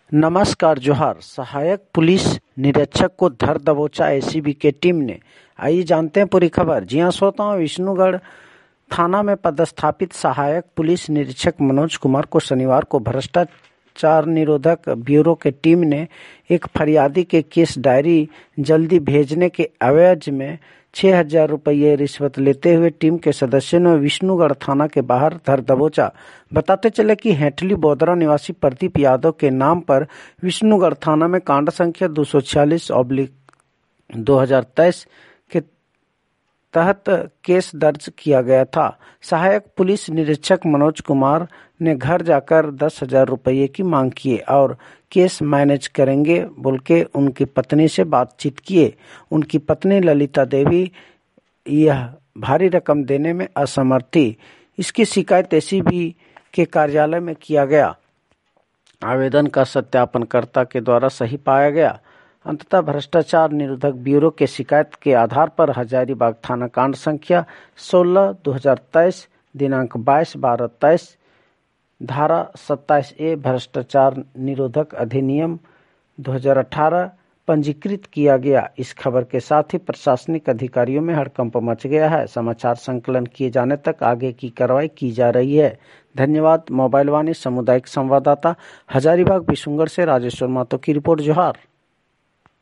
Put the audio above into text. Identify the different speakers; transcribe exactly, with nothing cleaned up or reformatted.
Speaker 1: नमस्कार जोहार। सहायक पुलिस निरीक्षक को धर दबोचा एसीबी की टीम ने। आइए जानते हैं पूरी खबर। जी हां श्रोताओं, विष्णुगढ़ थाना में पदस्थापित सहायक पुलिस निरीक्षक मनोज कुमार को शनिवार को भ्रष्टाचार निरोधक ब्यूरो की टीम ने एक फरियादी के केस डायरी जल्दी भेजने के एवज में छह हजार रुपये रिश्वत लेते हुए टीम के सदस्यों ने विष्णुगढ़ थाना के बाहर धर दबोचा। बताते चले कि हेटली बोदरा निवासी प्रदीप यादव के नाम पर विष्णुगढ़ थाना में कांड संख्या दो सौ छियालीस ऑब्लिक दो हजार तेईस के तहत केस दर्ज किया गया था। सहायक पुलिस निरीक्षक मनोज कुमार ने घर जाकर दस हजार रुपये की मांग किए और केस मैनेज करेंगे बोल के उनकी पत्नी से बातचीत किए। उनकी पत्नी ललिता देवी यह भारी रकम देने में असमर्थ थी। इसकी शिकायत एसीबी के कार्यालय में किया गया। आवेदन का सत्यापनकर्ता के द्वारा सही पाया गया। अंततः भ्रष्टाचार निरोधक ब्यूरो के शिकायत के आधार पर हजारीबाग थाना कांड संख्या सोलह दो हजार तेईस दिनांक बाईस बारह तेईस धारा सत्ताईस ए भ्रष्टाचार निरोधक अधिनियम दो हजार अठारह पंजीकृत किया गया। इस खबर के साथ ही प्रशासनिक अधिकारियों में हड़कंप मच गया है। समाचार संकलन किए जाने तक आगे की कार्रवाई की जा रही है। धन्यवाद। मोबाइल वाणी सामुदायिक संवाददाता हजारीबाग विष्णुगढ़ से राजेश्वर मातो की रिपोर्ट। जोहार।